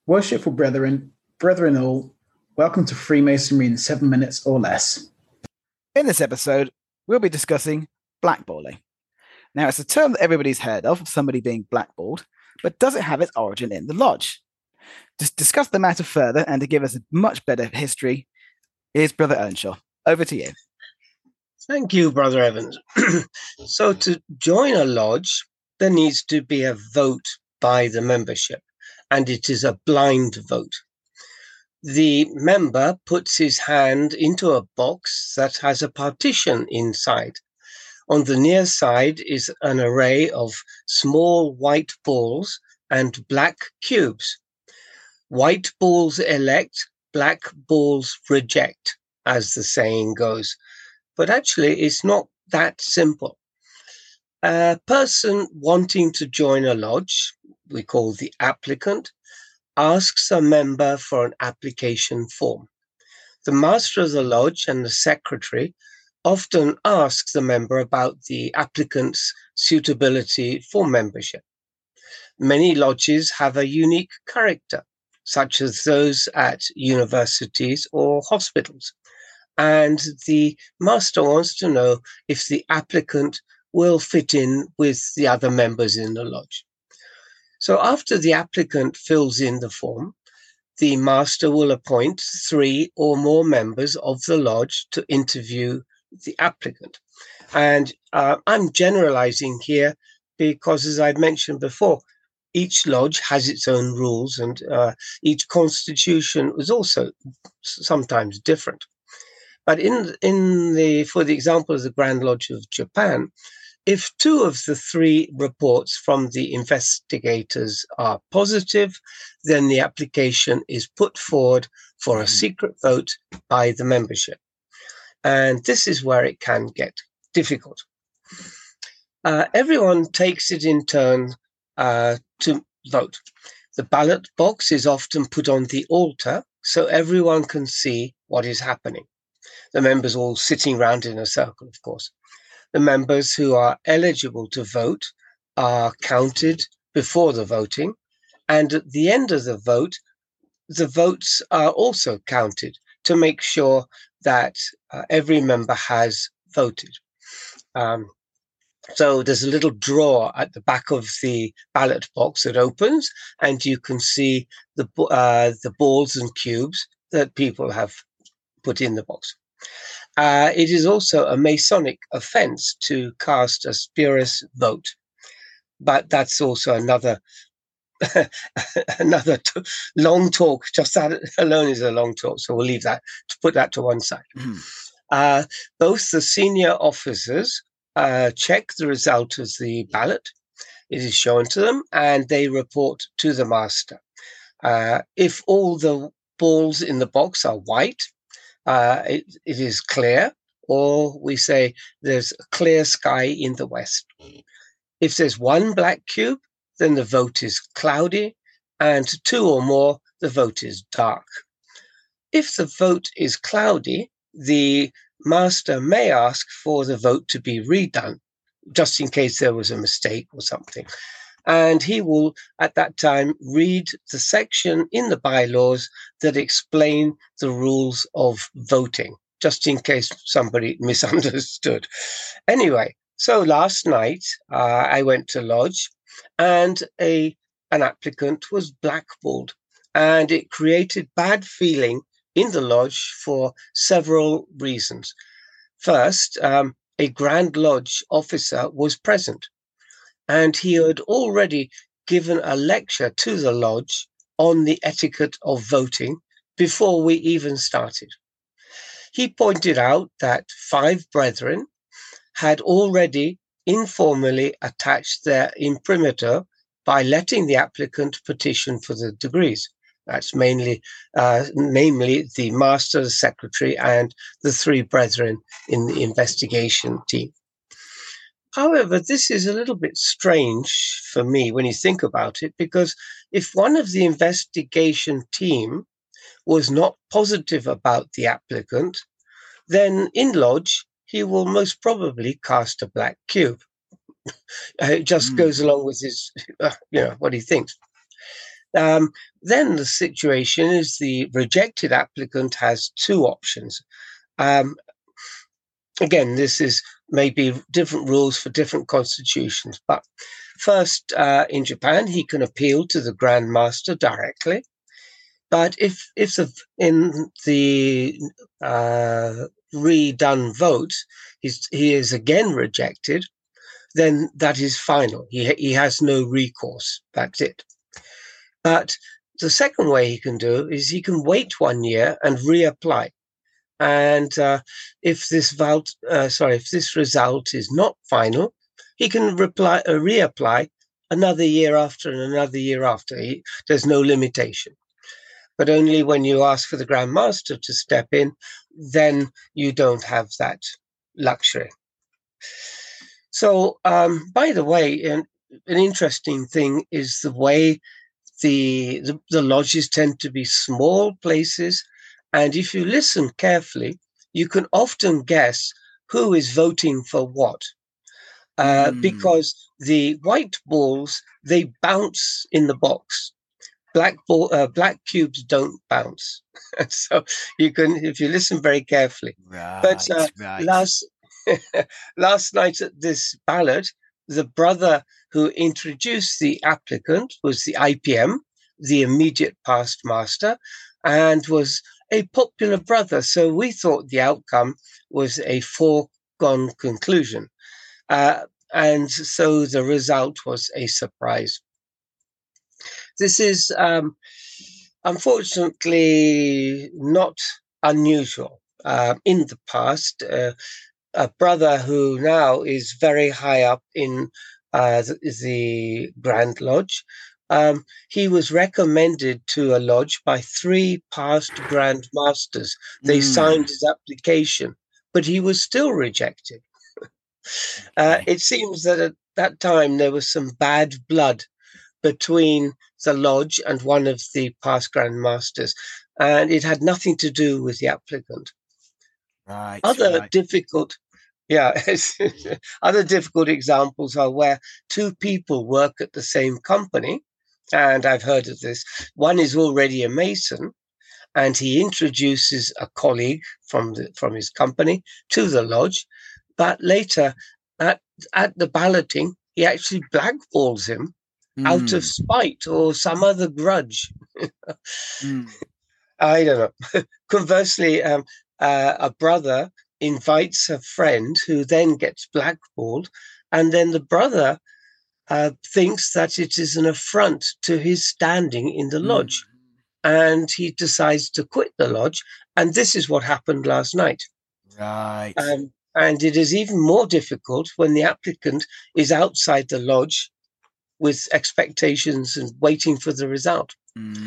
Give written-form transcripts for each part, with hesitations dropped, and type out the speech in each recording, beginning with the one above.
Worshipful brethren all, welcome to Freemasonry in 7 minutes or less. In this episode, we'll be discussing blackballing. Now, it's a term that everybody's heard of, somebody being blackballed, but does it have its origin in the lodge? To discuss the matter further and to give us a much better history is Brother Earnshaw. Over to you. Thank you, Brother Evans. So to join a lodge, there needs to be a vote by the membership, and it is a blind vote. The member puts his hand into a box that has a partition inside. On the near side is an array of small white balls and black cubes. White balls elect, black balls reject, as the saying goes. But actually, it's not that simple. A person wanting to join a lodge, we call the applicant, asks a member for an application form. The master of the lodge and the secretary often ask the member about the applicant's suitability for membership. Many lodges have a unique character, such as those at universities or hospitals. And the master wants to know if the applicant will fit in with the other members in the lodge. So after the applicant fills in the form, the master will appoint 3 or more members of the lodge to interview the applicant. And I'm generalizing here because, as I've mentioned before, each lodge has its own rules, and each constitution is also sometimes different. But for the example of the Grand Lodge of Japan, if 2 of the 3 reports from the investigators are positive, then the application is put forward for a secret vote by the membership. And this is where it can get difficult. Everyone takes it in turn to vote. The ballot box is often put on the altar so everyone can see what is happening. The members all sitting round in a circle, of course. The members who are eligible to vote are counted before the voting, and at the end of the vote, the votes are also counted to make sure that every member has voted. So there's a little drawer at the back of the ballot box that opens, and you can see the balls and cubes that people have put in the box. It is also a Masonic offense to cast a spurious vote, but that's also another long talk. Just that alone is a long talk, so we'll leave that, to put that to one side. Both the senior officers check the result of the ballot. It is shown to them, and they report to the master. If all the balls in the box are white, it is clear, or we say there's a clear sky in the west. If there's 1 black cube, then the vote is cloudy, and 2 or more, the vote is dark. If the vote is cloudy, the master may ask for the vote to be redone, just in case there was a mistake or something. And he will, at that time, read the section in the bylaws that explain the rules of voting, just in case somebody misunderstood. Anyway, so last night I went to lodge, and an applicant was blackballed, and it created bad feeling in the lodge for several reasons. First, a Grand Lodge officer was present, and he had already given a lecture to the lodge on the etiquette of voting before we even started. He pointed out that 5 brethren had already informally attached their imprimatur by letting the applicant petition for the degrees. That's namely the master, the secretary, and the 3 brethren in the investigation team. However, this is a little bit strange for me when you think about it, because if one of the investigation team was not positive about the applicant, then in lodge, he will most probably cast a black cube. It just goes along with his, what he thinks. Then the situation is the rejected applicant has two options. Again, this is maybe different rules for different constitutions, but first, in Japan, he can appeal to the Grand Master directly. But if in the redone vote, he is again rejected, then that is final. He has no recourse. That's it. But the second way he can do is he can wait 1 year and reapply. And if this result is not final, he can reapply another year after and another year after. There's no limitation. But only when you ask for the Grand Master to step in, then you don't have that luxury. So, by the way, an interesting thing is the way the lodges tend to be small places. And if you listen carefully, you can often guess who is voting for what. Because the white balls, they bounce in the box. Black cubes don't bounce. So you can, if you listen very carefully. Right, but right. last night at this ballot, the brother who introduced the applicant was the IPM, the immediate past master, and was a popular brother. So we thought the outcome was a foregone conclusion. And so the result was a surprise. This is unfortunately not unusual. In the past, a brother who now is very high up in the Grand Lodge, he was recommended to a lodge by 3 past Grand Masters. They signed his application, but he was still rejected. It seems that at that time there was some bad blood between the lodge and one of the past Grand Masters, and it had nothing to do with the applicant. Right. Other difficult examples are where 2 people work at the same company, and I've heard of this. One is already a Mason, and he introduces a colleague from his company to the lodge, but later at the balloting, he actually blackballs him out of spite or some other grudge. I don't know. Conversely, a brother invites a friend who then gets blackballed, and then the brother thinks that it is an affront to his standing in the lodge, and he decides to quit the lodge. And this is what happened last night. Right. And it is even more difficult when the applicant is outside the lodge with expectations and waiting for the result.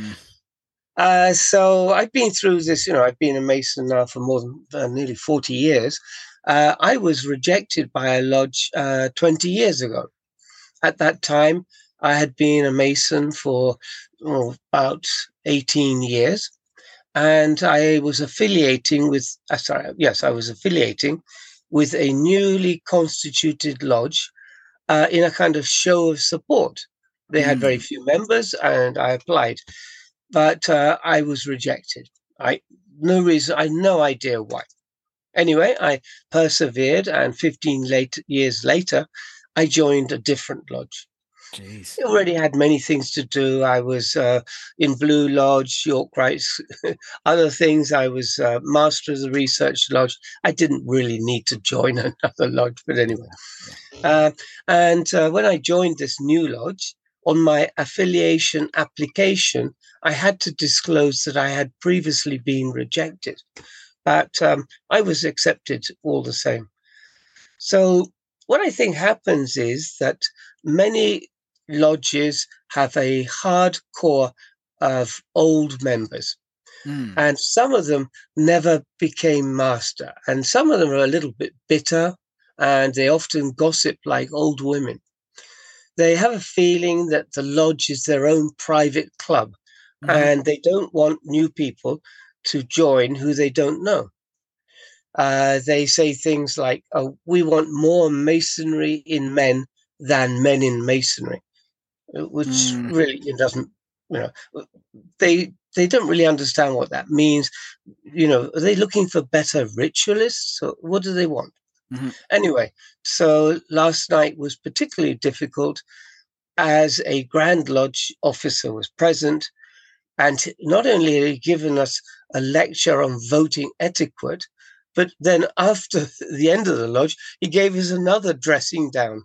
So I've been through this, I've been a Mason now for more than nearly 40 years. I was rejected by a lodge 20 years ago. At that time, I had been a Mason for about 18 years. And I was affiliating with, I was affiliating with a newly constituted lodge in a kind of show of support. They had very few members, and I applied, but I was rejected. No reason, I had no idea why. Anyway, I persevered, and 15 years later, I joined a different lodge. Jeez. I already had many things to do. I was in Blue Lodge, York Rights, other things. I was master of the Research Lodge. I didn't really need to join another lodge, but anyway. And when I joined this new lodge, on my affiliation application, I had to disclose that I had previously been rejected, but I was accepted all the same. So what I think happens is that many lodges have a hard core of old members, and some of them never became master, and some of them are a little bit bitter, and they often gossip like old women. They have a feeling that the lodge is their own private club, and they don't want new people to join who they don't know. They say things like, we want more masonry in men than men in masonry, which really it doesn't they don't really understand what that means. Are they looking for better ritualists? Or what do they want? Mm-hmm. Anyway, so last night was particularly difficult as a Grand Lodge officer was present. And not only had he given us a lecture on voting etiquette, but then after the end of the lodge, he gave us another dressing down.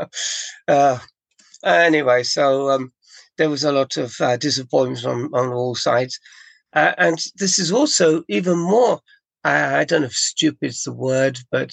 Anyway, so there was a lot of disappointment on all sides. And this is also even more, I don't know if stupid is the word, but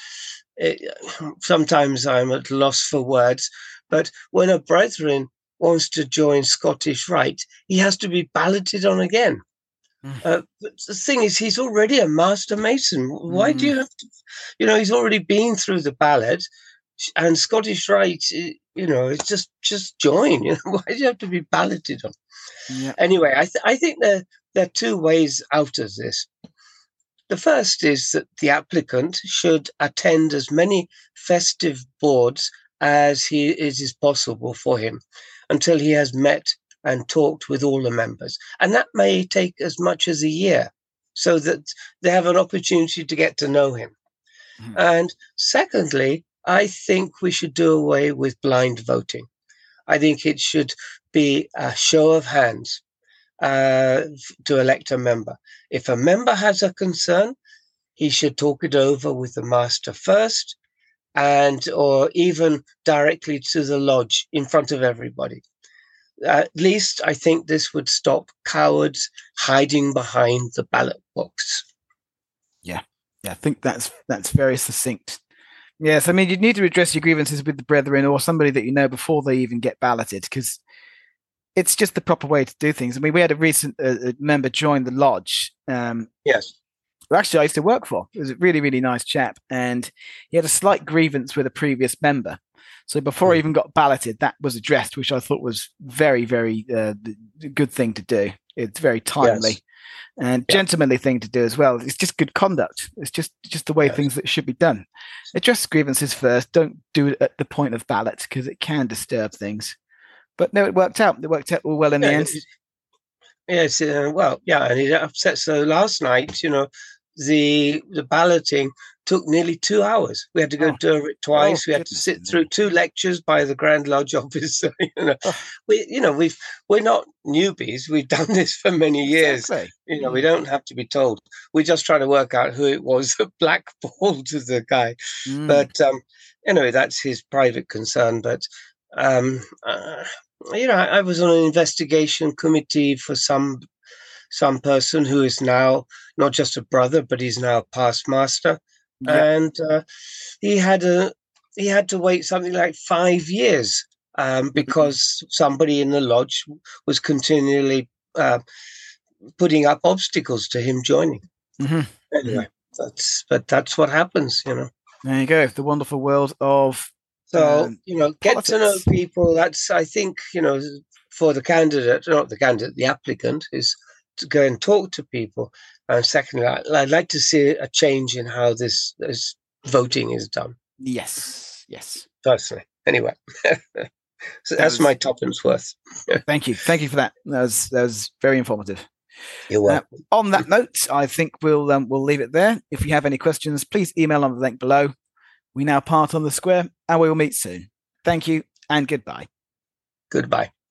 sometimes I'm at loss for words. But when a brethren wants to join Scottish Rite, he has to be balloted on again. But the thing is, he's already a master mason. Why do you have to? He's already been through the ballot, and Scottish Rite, it's just join. Why do you have to be balloted on? Yeah. Anyway, I think there are two ways out of this. The first is that the applicant should attend as many festive boards as it is possible for him until he has met and talked with all the members. And that may take as much as a year so that they have an opportunity to get to know him. Mm-hmm. And secondly, I think we should do away with blind voting. I think it should be a show of hands to elect a member. If a member has a concern, he should talk it over with the master first, or even directly to the lodge in front of everybody. At least I think this would stop cowards hiding behind the ballot box. Yeah, I think that's very succinct. Yes, I mean, you'd need to address your grievances with the brethren or somebody that you know before they even get balloted, because it's just the proper way to do things. I mean, we had a recent member join the lodge. Yes. Who actually I used to work for. It was a really, really nice chap, and he had a slight grievance with a previous member. So before he even got balloted, that was addressed, which I thought was very, very good thing to do. It's very timely and gentlemanly thing to do as well. It's just good conduct. It's just the way things that should be done. Address grievances first. Don't do it at the point of ballot because it can disturb things. But no, it worked out. It worked out all well in the end. Yes, and it upset. So last night, the balloting took nearly 2 hours. We had to go do it twice. We had to sit through 2 lectures by the Grand Lodge officer. We're not newbies. We've done this for many years. Exactly. We don't have to be told. We're just trying to work out who it was that blackballed the guy. But that's his private concern. But I was on an investigation committee for some person who is now not just a brother, but he's now a past master. Yep. And he had to wait something like 5 years because somebody in the lodge was continually putting up obstacles to him joining. Mm-hmm. Anyway, that's what happens, There you go. The wonderful world of get politics. To know people. That's, I think, for the candidate, not the candidate, the applicant is to go and talk to people. And secondly, I'd like to see a change in how this voting is done. Yes. Personally. Anyway, so that's my tuppence worth. Thank you for that. That was very informative. You're welcome. On that note, I think we'll leave it there. If you have any questions, please email on the link below. We now part on the square, and we will meet soon. Thank you, and goodbye. Goodbye.